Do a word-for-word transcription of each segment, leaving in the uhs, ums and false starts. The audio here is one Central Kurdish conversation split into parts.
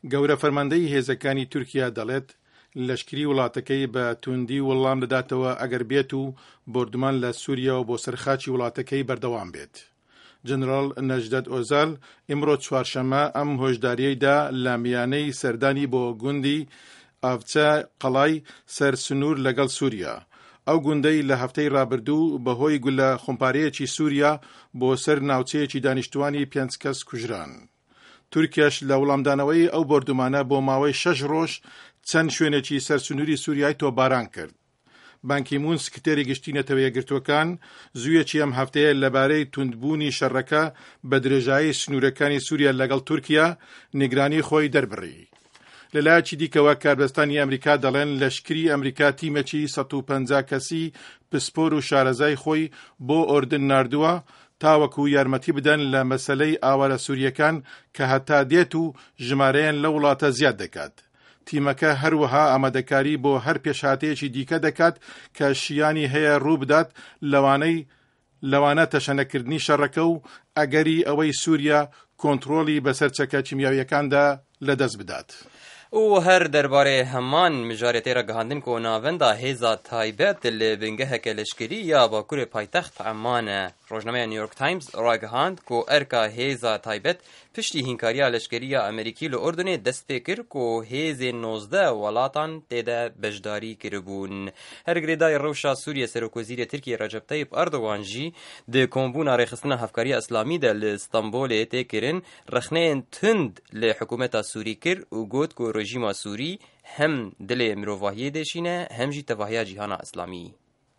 گەورە فەرماندەی هێزەکانی تورکیا دەڵێت لەشکری وڵاتەکەی بە توندی وەڵام دەداتەوە ئەگەر بێت و بردومان لە سووریا و بۆ سەرخاچی وڵاتەکەی بەردەوام بێت. جنرال نەجدەت ئۆزال ئیمڕۆ چوارشەمە ئەم هۆشداریەیدا لە میانەی سەردانی بۆ گوندی ئاڤچە قەڵای سەر سنوور لەگەڵ سووریا. ئەو گوندەی لە هەفتەی ڕابردوو بەهۆی گولە خۆمپارەیەکی سووریا بۆ سەر ناوچەیەکی دانیشتوانی پێنج کەس کوژران. تورکیاش لە وەڵامدانەوەی ئەو بردومانە بۆ ماوەی شەش ڕۆژ چەند شوێنێکی سەر سنووری سووریای تۆباران کرد. بانکی مون سکرتێری گشتی نەتەوە یەکگرتووەکان زوویەکی ئەم هەفتەیە لەبارەی توندبوونی شەڕەکە بە درێژایی سنوورەکانی سووریا لەگەڵ تورکیا نیگرانی خۆی دەربڕی. لەلایەکی دیکەوە کاربەستانی ئەمریکا دەڵێن لەشکری ئەمریکا تیمێکی سەد و پەنجا کەسی پسپۆر و شارەزای خۆی بۆ ئۆردن ناردووە تاوەکو یارمەتی بدەن لە مەسەلەی ئاوارە سووریەکان کە هەتا دێت و ژمارەیان لە وڵاتە زیاد دەکات. تیمەکە هەروەها ئامادەکاری بۆ هەر پێشهاتەیەکی دیکە دەکات کە شیانی هەیە ڕوو بدات لەوانەی لەوانە تەشەنەکردنی شەڕەکە و ئەگەری ئەوەی سووریا کۆنتڕۆلی بەسەر چەکە کیمیاویەکاندا لەدەست بدات. و هەر دەربارەی هەمان مژارەتەی ڕەگەهاندن کە ناوەندا هێزا تایبەت لە بنگەهەکە لەشکری یا باکوورێ پایتەخت عەمانە. ڕۆژنامەیە نیویۆرک تایمز ڕاگەهاند کە ئەرکا هێزا تایبەت پشتی هینکاریە لەشکریە ئەمریکی لە ئوردنێ دەست پێ کرد کە هێزێ نۆزدە وڵاتان تێدا بەشداری کردبوون. هەرگرێدای ڕەوشا سووریە سەرۆکوەزیرە تورکیە ڕەجەب تەیب ئەردۆغان جی دە کۆمبوونا ڕێخستنە هەفکاریە ئەسلامیدا لە ئیستانبولێ تێکردن ڕەخنەیەن تند لە حکوومەتا سووری کرد و گوت کە ڕژیما سووری هەم دلێ مرۆڤاهیە دێشینە هەمژی تەڤاهیە جیهانا ئەسلامی.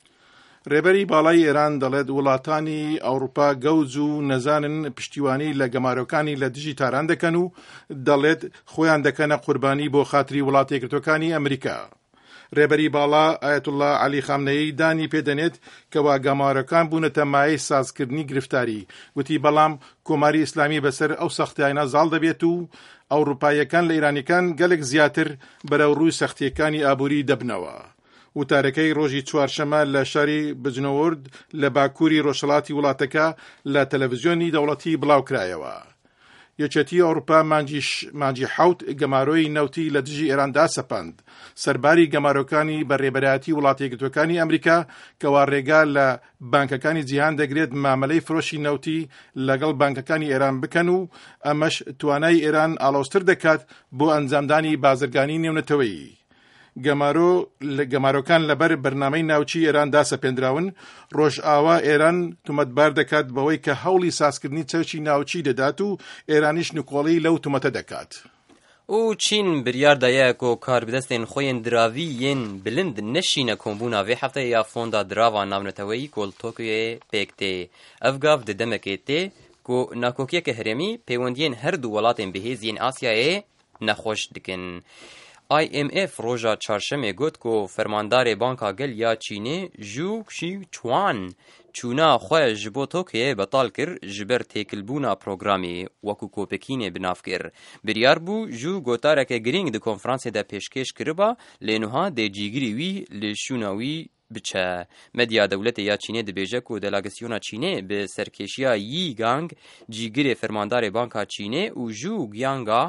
ڕێبەری باڵای ئێران دەڵێت وڵاتانی ئەوروپا گەوج و نەزانن پشتیوانی لە گەمارۆکانی لە دژی تاران دەکەن و دەڵێت خۆیان دەکەنە قوربانی بۆ خاتری وڵاتە یەکگرتووەکانی ئەمریکا. ڕێبەری باڵا ئایەتوڵا عەلی خامنەیی دانی پێدەنێت کەوا گەمارۆکان بوونەتە مایەی سازکردنی گرفتاری. وتی بەڵام کۆماری ئیسلامی بەسەر ئەو سەختیانە زاڵ دەبێت و ئەوروپایەکان لە ئیرانیەکان گەلێک زیاتر بەرەو ڕووی سەختیەکانی ئابووری دەبنەوە. وتارەکەی ڕۆژی چوارشەمە لە شاری بجنەوەرد لە باکووری ڕۆژهەڵاتی وڵاتەکە لە تەلەڤیزیۆنی دەوڵەتی بڵاوکرایەوە. یەکێتی ئەوروپا مانجی حەوت گەمارۆی نەوتی لە دژی ئێراندا سەپاند. سەرباری گەمارۆکانی بە ڕێبەرایەتی وڵاتە یەکگرتووەکانی ئەمریکا کەوا ڕێگا لە بانکەکانی جیهان دەگرێت مامەلەی فرۆشی نەوتی لەگەڵ بانکەکانی ئێران بکەن و ئەمەش توانای ئێران ئاڵۆزتر دەکات بۆ ئەنجامدانی بازرگانی نێونەتەوەیی. گەمارۆ لە گەمارۆکان لەبەر بەرنامەی ناوچی ئێران داسەپێنراون. ڕۆژئاوا ئێران تومەتبار دەکات بەوەی کە هەوڵی سازکردنی چەوکی ناوچی دەدات و ئێرانیش نکۆڵی لەو تومەتە دەکات. و چین بریاردایە کۆ کاربدەستێن خۆیان دراوی یەن بلند نەشینە کۆمبوونا vê hefteyê ya fonda dirava navneteweyî kol Tokyoyê pêk tê. Ev gav di demekê tê ku nakokiyeke herêmî peywendiyên her du welatên bihêziyên Asyayê nexweş dikin. آی ام اف روژا چهارشەمê got ku fermandarê banka gel ya Çînê Zhu Xichuan çûna xwe ji bo Tokyoyê betal kir ji ber têkilbûna programê wekû ku Pekînê binav kir. Biryar bû Zhu gotareke girîng di konferansê de pêşkêş kiriba lê niha dê cîgirî wî li şûna wî biçe. Medya dewletê ya Çînê dibêje ku delegasyona Çînê bi serkêşiya Yi Gang cîgirê fermandarê banka Çînê û Zhu Jianga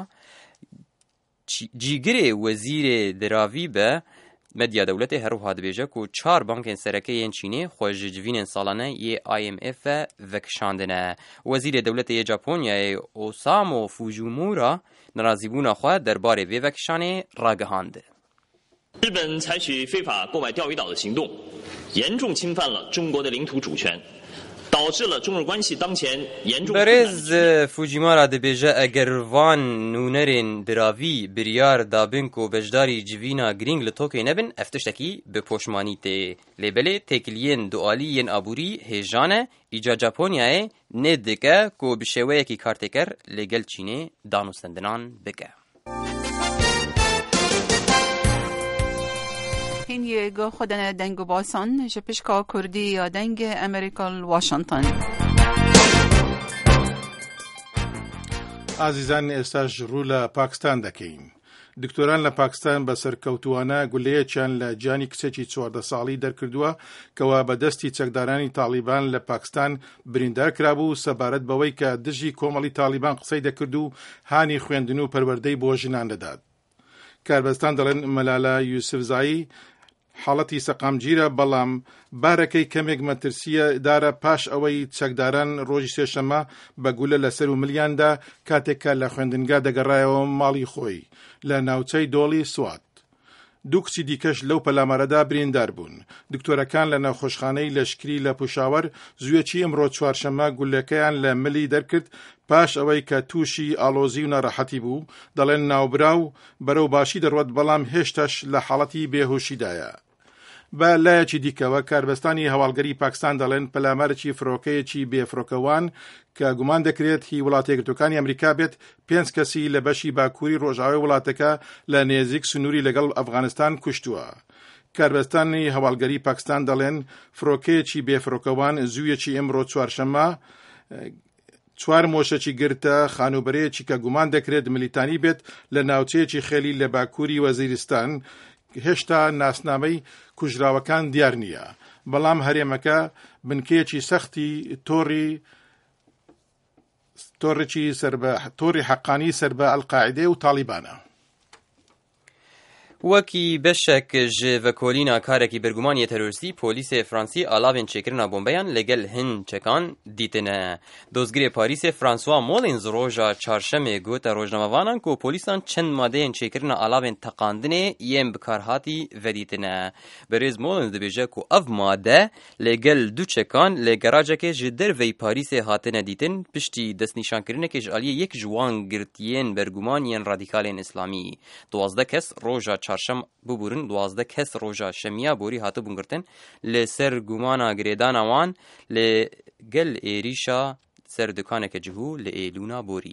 جیگرê wezîrê diravî be. Medya dewletê herwiha dibêje ku çar bankên serekeyên Çînê xwe ji civînên salane yê I M F e vekişandine. Wezîrê dewletê yê Japonyayê Osamu Fujimura nerazîbûna xwe derbarê vê vekişanê ragihand. 日本采取非法购买钓鱼岛的行动，严重侵犯了中国的领土主权。 برز فوجیمارا دبیجه اگر وان نونرین دراوی بریار دابن کو بجداری جوینا گرینگ لتوکی نبن افتشتکی به پوشمانی تی لیبلی تکلین دوالیین آبوری هیجانه ایجا جاپونیای ندکه کو بشوه کی کارتکر لگل چینه دانوستندنان بکه. این یگو خودن دنگ و باسان جپشکا کردی یا دنگ امریکا واشنطن. عزیزان ئێستاش ڕوو لە پاکستان دەکەین. دکتۆران لە پاکستان بە سەرکەوتووانە گولەیەکیان لە گیانی کچێکی چواردە ساڵی دەرکردووە کەوا بەدەستی چەکدارانی تالیبان لە پاکستان بریندار کرابوو سەبارەت بەوەی کە دژی کۆمەڵی تالیبان قسەی دەکرد و هانی خوێندن و پەروەردەی بۆ ژنان دەدات. کاربەستان دەڵێن مەلالە یوسفزایی حاڵەتی سەقامگیرە بەڵام بارەکەی کەمێک مەترسیە دارە پاش ئەوەی چەکداران ڕۆژی سێشەمە بە گولە لەسەر و ملیاندا کاتێکە لە خوێندنگا دەگەڕایەوە ماڵی خۆی لە ناوچەی دۆڵی سوات. دوو کچی دیکەش لەو پەلامارەدا بریندار بوون. دکتۆرەکان لە ناوخۆشخانەی لەشکری لە پوشاوەر زوێکی ئەمڕۆ چوارشەمە گولەکەیان لە ملی دەرکرد پاش ئەوەی کە تووشی ئالۆزی و ناڕەحەتی بوو. دەڵێن ناوبراو بەرەو باشی دەڕوات بەڵام هێشتاش لە حاڵەتی بێهۆشیدایە. بە لایەکی دیکەوە کاربەستانی هەواڵگەری پاکستان دەڵێن پەلامارێکی فڕۆکەیەکی بێفڕۆکەوان کە گومان دەکرێت هی وڵاتە یەکگرتووەکانی ئەمریکا بێت پێنج کەسی لە بەشی باکووری ڕۆژاوای وڵاتەکە لە نێزیک سنووری لەگەڵ ئەفغانستان کوشتووە. کاربەستانی هەواڵگەری پاکستان دەڵێن فڕۆکەیەکی بێفڕۆکەوان زوویەکی ئەمڕۆ چوارشەمە چوار مۆشەکی گرتە خانوبەرەیەکی کە گومان دەکرێت ملیتانی بێت لە ناوچەیەکی خێلی لە باکووری وەزیرستان. هێشتا ناسنامەی کوژراوەکان دیار نییە بەڵام هەرێمەکە بنکەیەکی سەختی تۆڕی تۆڕێکی سەربە تۆڕی حەقانی سەر بە ئەلقاعیدە و تالیبانە. وەکی بەشێک ji vekolîna karekî bergumaniyê terorîstî polîsê Fransî alavên çêkirina bombeyan lêgel hin çekan dîtine. Dozgirê Parîsê François Molins roja çarşemê got e rojnamavanan ku polîsan çend madeyên çêkirina alavên teqandinê yên bikarhatî vedîtine. Berêz Molins dibêje ku ev made lêgel du çekan lê geracekê ji derveyî Parîsê hatine dîtin piştî destnîşankirinekê ji aliyê yek ji wan girtiyên bergumaniyên radîkalên İslamî. Duwazdeh kes roja çarşem bubûrin duwazdeh kes roja şemiya borî hatibûn girtin li ser gumana girêdana wan li gel êrîşa ser dukaneke cihû li êlûna borî.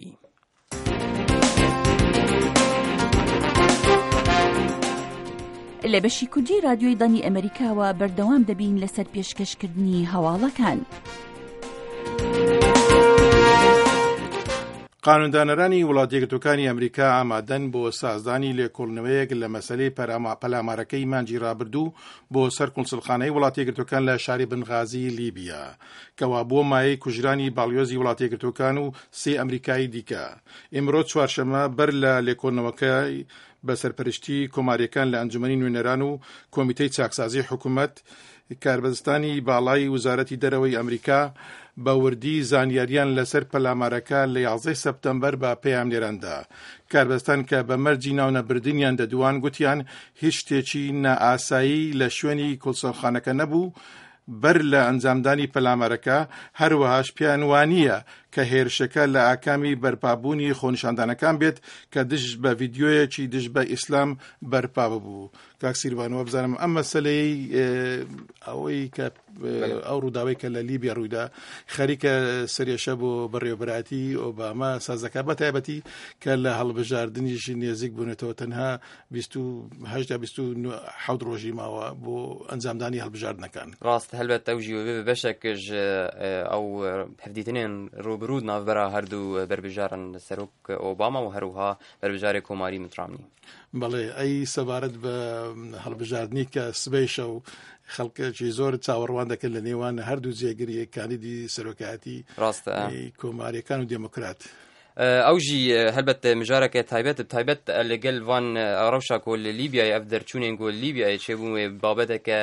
لە بەشی کوردی رادیۆی دانی ئەمریکاوە بەردەوام دەبین لەسەر پێشکەشکردنی هەواڵەکان. قانوندانەرانی وڵاتە یەکگرتووەکانی ئەمریکا ئامادەن بۆ سازدانی لێکۆڵنەوەیەک لە مەسەلەی پەلامارەکەی مانجی ڕابردوو بۆ سەر کونسڵخانەی وڵاتە یەکگرتووەکان لە شاری بنغازی لیبیا کەوا بۆ مایەی کوژرانی باڵیۆزی وڵاتە یەکگرتووەکان و سێ ئەمریکایی دیکە. ئیمڕۆ چوارشەمە بەر لە لێکۆڵنەوەکەی بە سەرپەرشتی کۆماریەکان لە ئەنجومەنی نوێنەران و کۆمیتەی چاکسازی حکوومەت کاربەستانی باڵای وزارەتی دەرەوەی ئەمریکا بە وردی زانیاریان لەسەر پەلامارەکە لە یازدەی سەپتەمبەر بە پێیان لێراندا. کاربەستان کە بە مەرجی ناونەبردنیان دەدوان گوتیان هیچ شتێکی نائاسایی لە شوێنی کۆڵسەڵخانەکە نەبوو بەر لە ئەنجامدانی پەلامارەکە هەروەهاش پیان وانییە کە هێرشەکە لە ئاکامی بەرپابوونی خۆنیشاندانەکان بێت کە دژ بە ڤیددیۆیەکی دژ بە ئیسلام بەرپا ببوو. کاکسیروانەوە بزانم ئەم مەسەلەی ئەوەی کە ئەو ڕووداوی کە لە لیبیا ڕوویدا خەریکە سەرێشە بۆ بەڕێوەبەراتی ئۆباما سازەکە بە تایبەتی کە لە هەڵبژاردنیشی نێزیک بوونێتەوە تەنها بیست و هەشت تا بیست و حەوت ڕۆژی ماوە بۆ ئەنجامدانی هەڵبژاردنەکان. ڕاست هەلبەت ئەو ژیوە بەشێکش ئەو هەفدیتنێن ڕوبرود ناوبەرە هەردوو بەربژارن سەرۆک ئۆباما و هەروها بەربژارێک کۆماری مترامنی. بەڵێ ئەی سەبارەت بە هەڵبژاردننی کە سبەیشە و خەڵکێکی زۆر چاوەڕوان دەکەن لە نێوان هەردوو جێگریەکانیدی سەرۆکایەتی ڕاستە کۆماریەکان و دموکرات. ئەوژی هەلبەت مژارەکە تایبەت تایبەت لەگەل وان ڕەوشا کۆ لە لیبیای ئەف دەرچوونێن گۆ لیبیای چێبووێ بابەتێکە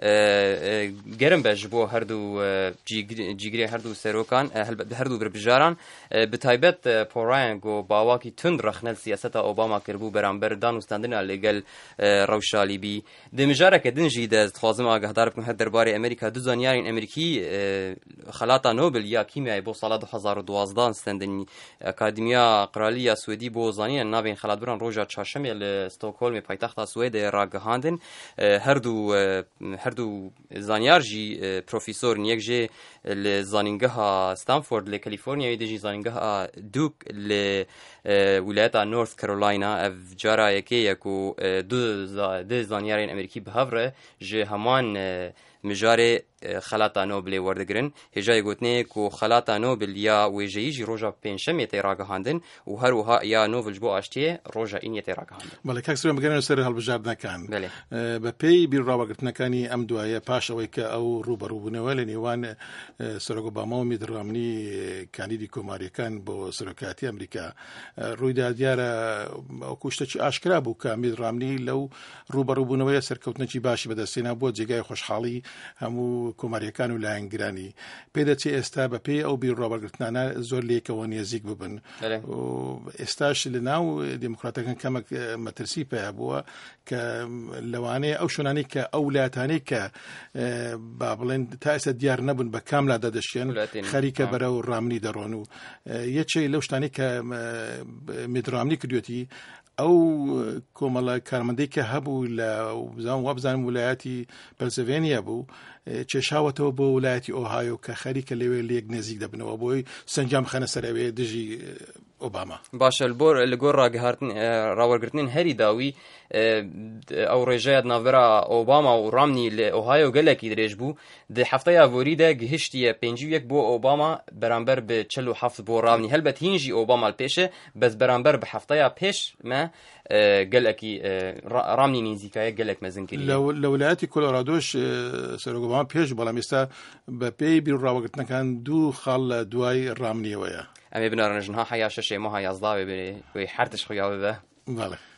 گەرم بەش بۆ هەردوو جیگرێ هەردوو سەرۆکان هەردوو بربژاران بتایبەت پۆڕایان گۆ باواکی تند ڕەخنەل سیاسەتە ئۆباما کردبوو بەرامبەر دانوستاندنە لەگەل ڕەوشا لیبی دمژارەکە دنجی دەستخوازم ئاگەهدار بکەم هەر دەربارەی ئەمریکا دوو زانیارین ئەمریکی خەلاتا نۆبل یا کیمیای بۆ ساڵا دو هەزار و دوازدە ستەندنی ئەکادیمیا قرالیە سوێدی بۆ زانینە ناوێن خەلاتبران ڕۆژە چارشەمێ لە ستۆکۆلمی پایتەختا سوێدە ڕاگەهاندن هەردوو هەردوو زانیارژی پرۆفیسۆر یەکژێ لە زانینگەها ستانفۆرد لە کەلیفۆرنیاوی دژی زانینگەها دووک لە ویلایەتە نۆرث کەرۆلاینە ئەف جارا یەکەیەک و دو زانیارین ئەمریکی بەهەڤرە ژێ هەمان مژارێ خلاتا نوبل وردگرن هجای گوتنه کو خلاتا نوبل یا ویجی جی روجا پنجشنبه تیراگهاندن و هر وها یا نوبل بو اشتیه روجا این تیراگهاندن. بله کاکسر مگرن سر هەڵبژاردنەکان. بله. بە پێی بیرڕاوەگرتنەکانی ئەم دوایە پاش ئەوەی کە ئەو ڕوبەڕووبوونەوە لە نێوان سەرۆک ئۆباما و میت ڕامنی کاندیدی کۆماریەکان بۆ سەرۆکایەتی ئەمریکا ڕوویدا دیارە ئەو شتێکی ئاشکرا بوو کە میت ڕامنی لەو ڕوبەڕووبوونەوەیە سەرکەوتنەکی باشی بەدەستێنا بۆ جێگای خۆشحاڵی هەموو کۆماریەکان و لایەنگرانی پێدەچێت ئێستا بە پێی ئەو بیرڕاوەگرتنانە زۆر لێکەوە نێزیک ببن. ئێستاش لە ناو دیموکراتەکان کەمێک مەترسی پێیا بووە کە لەوانەیە ئەو شوێنانەی کە ئەو وڵاتانەی کە با بڵێن تا ئێستا دیار نەبوون بە کام لا دەدەشێن خەریکە بەرەو ڕامنی دەڕۆن و یەکێک لەو شتانەی کە میت ڕامنی کردوێتی ئەو کۆمەڵە کارمەندەی کە هەبوو لە وابزانم ویلایەتی پەنسیلڤانیا بوو چێشاوەتەوە بۆ ویلایەتی ئۆهایۆ کە خەریکە لەوێ لێک نزیک دەبنەوە بۆی سەنجام خەنە سەرەوێ دژی ئۆباما. باشە لە گۆڕ ڕاوەرگرتنین هەری داوی ئەو ڕێژەیە ناوبەرە ئۆباما و ڕامنی لە ئۆهایۆ گەلێکی درێژ بوو دە هەفتەیە ڤۆریدا گەهشتیە پێنج و یەک بۆ ئۆباما بەرامبەر بە چل و هەفت بۆ ڕامنی هەلبەت هینژی ئۆباما پێشە بەس بەرامبەر بە هەفتەیە پێش مە گەلێکی ڕامنی نزیکایە گەلێک مەزن کردی. لە ویلایەتی کۆلۆرادۆش سەرۆک ئۆباما پێش بەڵام ئێستا بە پێی بیرڕاوەگرتنەکان دوو خاڵ لە دوای ڕامنیەوەیە. ئەمێ بنارنژنها حیا شەشێ مەها یازداوێ بێ وی حرتش خویاوێ بە. بەڵێ.